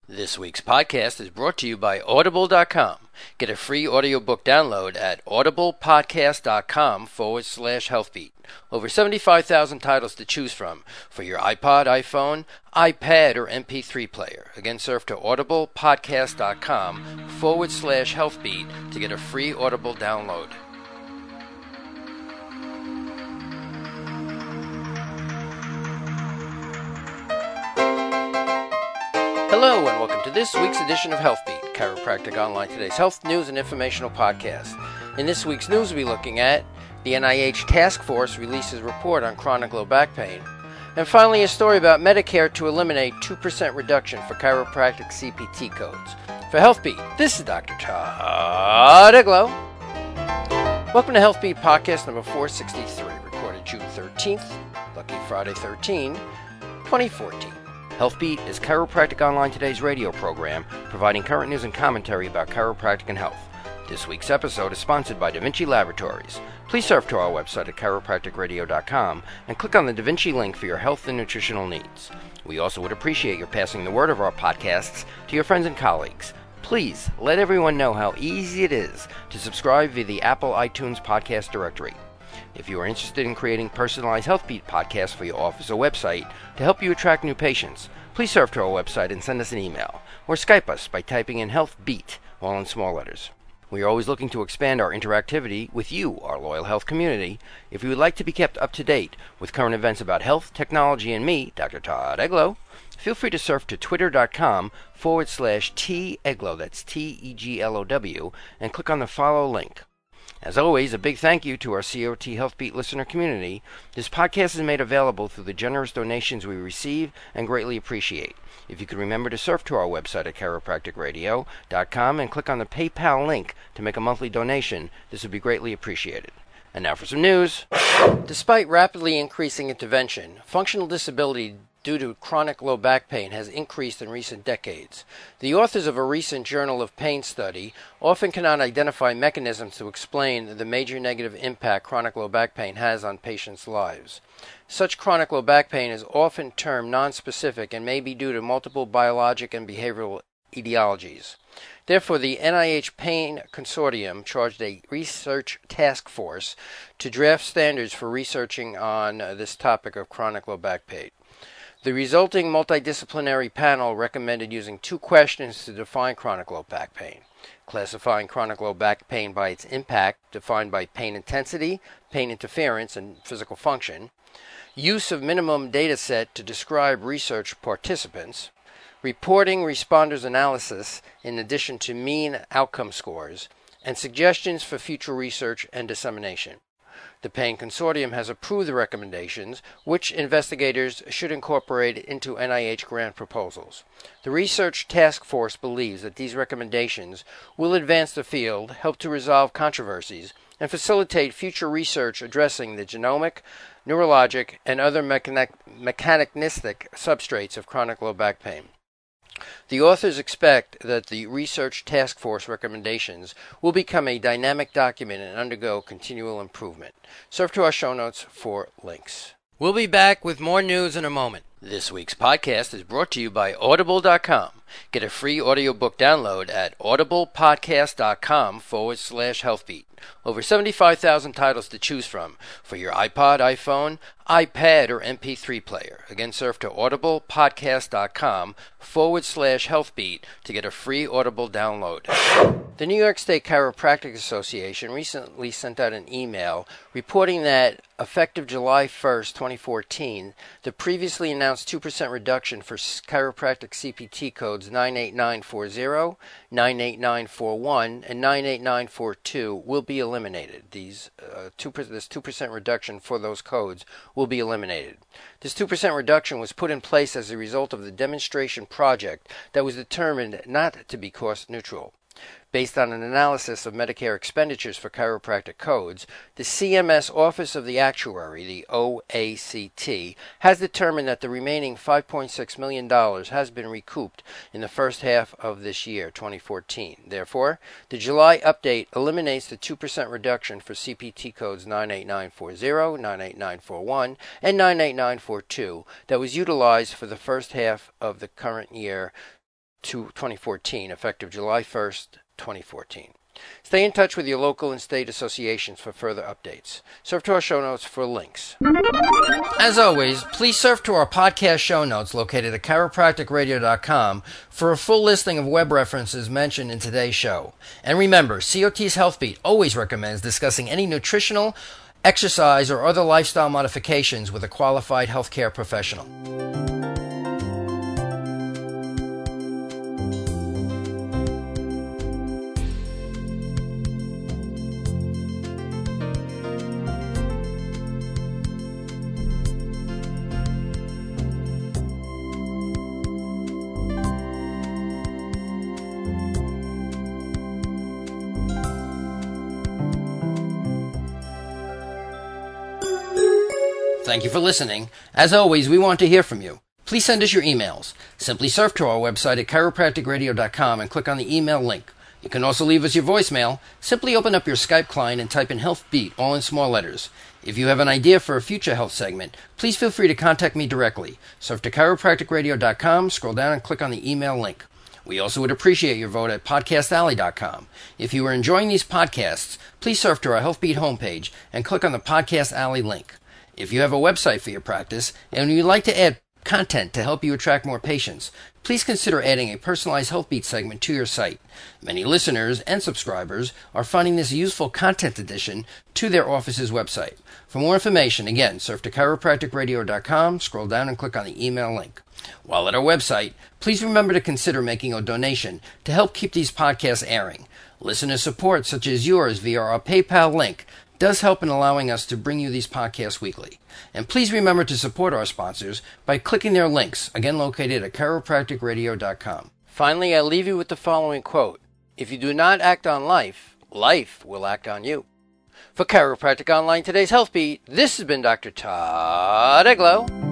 This week's podcast is brought to you by Audible.com. Get a free audiobook download at audiblepodcast.com/healthbeat. Over 75,000 titles to choose from for your iPod, iPhone, iPad, or MP3 player. Again, surf to audiblepodcast.com/healthbeat to get a free Audible download. Hello and welcome to this week's edition of HealthBeat, Chiropractic Online Today's health news and informational podcast. In this week's news, we'll be looking at the NIH Task Force releases report on chronic low back pain, and finally a story about Medicare to eliminate 2% reduction for chiropractic CPT codes. For HealthBeat, this is Dr. Todd Eglow. Welcome to HealthBeat Podcast number 463, recorded June 13th, lucky Friday 13, 2014. HealthBeat is Chiropractic Online Today's radio program, providing current news and commentary about chiropractic and health. This week's episode is sponsored by Da Vinci Laboratories. Please surf to our website at chiropracticradio.com and click on the Da Vinci link for your health and nutritional needs. We also would appreciate your passing the word of our podcasts to your friends and colleagues. Please let everyone know how easy it is to subscribe via the Apple iTunes podcast directory. If you are interested in creating personalized HealthBeat podcasts for your office or website to help you attract new patients, please surf to our website and send us an email, or Skype us by typing in HealthBeat, all in small letters. We are always looking to expand our interactivity with you, our loyal health community. If you would like to be kept up to date with current events about health, technology, and me, Dr. Todd Eglow, feel free to surf to twitter.com/TEglow, that's TEGLOW, and click on the follow link. As always, a big thank you to our COT HealthBeat listener community. This podcast is made available through the generous donations we receive and greatly appreciate. If you could remember to surf to our website at chiropracticradio.com and click on the PayPal link to make a monthly donation, this would be greatly appreciated. And now for some news. Despite rapidly increasing intervention, functional disability due to chronic low back pain has increased in recent decades. The authors of a recent Journal of Pain study often cannot identify mechanisms to explain the major negative impact chronic low back pain has on patients' lives. Such chronic low back pain is often termed nonspecific and may be due to multiple biologic and behavioral etiologies. Therefore, the NIH Pain Consortium charged a research task force to draft standards for researching on this topic of chronic low back pain. The resulting multidisciplinary panel recommended using two questions to define chronic low back pain: classifying chronic low back pain by its impact, defined by pain intensity, pain interference, and physical function; use of minimum data set to describe research participants; reporting responders analysis in addition to mean outcome scores; and suggestions for future research and dissemination. The Pain Consortium has approved the recommendations, which investigators should incorporate into NIH grant proposals. The research task force believes that these recommendations will advance the field, help to resolve controversies, and facilitate future research addressing the genomic, neurologic, and other mechanistic substrates of chronic low back pain. The authors expect that the research task force recommendations will become a dynamic document and undergo continual improvement. Surf to our show notes for links. We'll be back with more news in a moment. This week's podcast is brought to you by Audible.com. Get a free audiobook download at audiblepodcast.com/healthbeat. Over 75,000 titles to choose from for your iPod, iPhone, iPad, or MP3 player. Again, surf to audiblepodcast.com/healthbeat to get a free Audible download. The New York State Chiropractic Association recently sent out an email reporting that, effective July 1st, 2014, the previously announced 2% reduction for chiropractic CPT codes 98940, 98941, and 98942 will be eliminated. This 2% reduction for those codes will be eliminated. This 2% reduction was put in place as a result of the demonstration project that was determined not to be cost neutral. Based on an analysis of Medicare expenditures for chiropractic codes, the CMS Office of the Actuary, the OACT, has determined that the remaining $5.6 million has been recouped in the first half of this year, 2014. Therefore, the July update eliminates the 2% reduction for CPT codes 98940, 98941, and 98942 that was utilized for the first half of the current year, 2014, effective July 1st, 2014. Stay in touch with your local and state associations for further updates. Surf to our show notes for links. As always, please surf to our podcast show notes located at chiropracticradio.com for a full listing of web references mentioned in today's show. And remember, COT's HealthBeat always recommends discussing any nutritional, exercise, or other lifestyle modifications with a qualified healthcare professional. Thank you for listening. As always, we want to hear from you. Please send us your emails. Simply surf to our website at chiropracticradio.com and click on the email link. You can also leave us your voicemail. Simply open up your Skype client and type in HealthBeat, all in small letters. If you have an idea for a future health segment, please feel free to contact me directly. Surf to chiropracticradio.com, scroll down and click on the email link. We also would appreciate your vote at podcastalley.com. If you are enjoying these podcasts, please surf to our HealthBeat homepage and click on the Podcast Alley link. If you have a website for your practice and you'd like to add content to help you attract more patients, please consider adding a personalized HealthBeat segment to your site. Many listeners and subscribers are finding this useful content addition to their office's website. For more information, again, surf to chiropracticradio.com, scroll down and click on the email link. While at our website, please remember to consider making a donation to help keep these podcasts airing. Listener support, such as yours via our PayPal link, does help in allowing us to bring you these podcasts weekly. And please remember to support our sponsors by clicking their links, again located at chiropracticradio.com. Finally, I leave you with the following quote: if you do not act on life, life will act on you. For Chiropractic Online, today's HealthBeat, this has been Dr. Todd Eglow.